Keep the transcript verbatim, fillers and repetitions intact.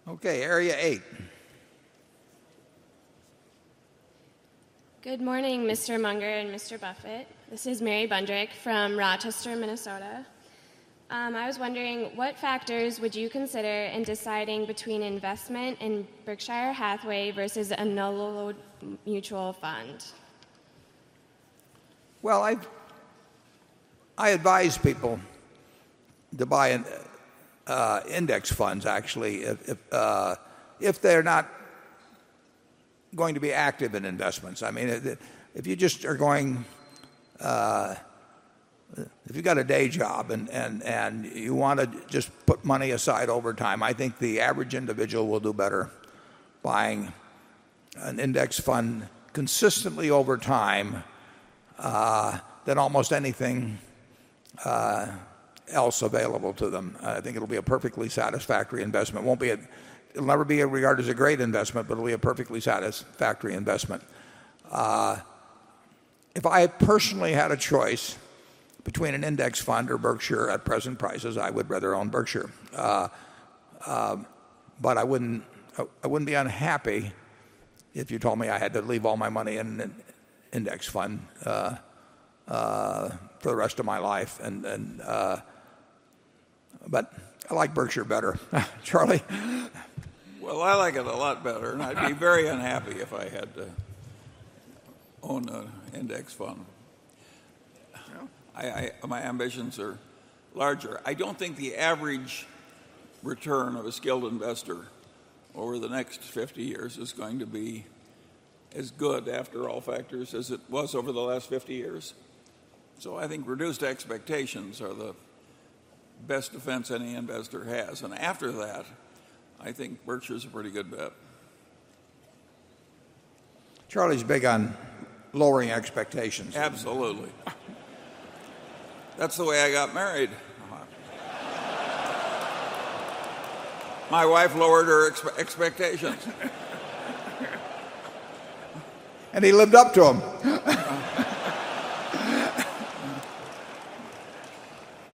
Okay, area eight. Good morning, Mister Munger and Mister Buffett. This is Mary Bundrick from Rochester, Minnesota. Um, I was wondering, what factors would you consider in deciding between investment in Berkshire Hathaway versus a no-load mutual fund? Well, I I advise people to buy an, uh, index funds, actually, if if, uh, if they're not going to be active in investments. I mean, if you just are going, uh, if you've got a day job and, and, and you want to just put money aside over time, I think the average individual will do better buying an index fund consistently over time uh, than almost anything uh, else available to them. I think it'll be a perfectly satisfactory investment. It won't be a, it'll never be regarded as a great investment, but it'll be a perfectly satisfactory investment. Uh, if I personally had a choice between an index fund or Berkshire at present prices, I would rather own Berkshire. Uh, uh, but I wouldn't, I wouldn't be unhappy if you told me I had to leave all my money in an index fund uh, uh, for the rest of my life. And, and uh, but I like Berkshire better. Charlie? Well, I like it a lot better, and I'd be very unhappy if I had to own an index fund. I, I, my ambitions are larger. I don't think the average return of a skilled investor over the next fifty years is going to be as good after all factors as it was over the last fifty years. So I think reduced expectations are the best defense any investor has. And after that, I think Berkshire's a pretty good bet. Charlie's big on lowering expectations. Absolutely. That's the way I got married. My wife lowered her expe- expectations. And he lived up to them.